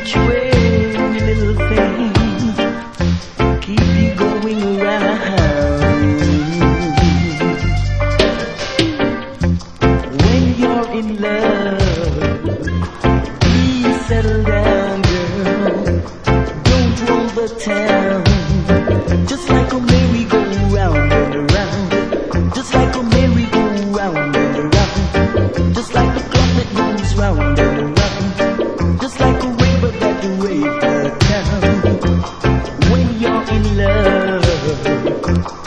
Each way, little thing keep you going around. When you're in love, please settle down, girl. Don't roll the town. Just like a merry-go-round and around. Just like a merry-go-round and around. Just like a clock that goes round and around. Just like a river that raves the town. When you're in love,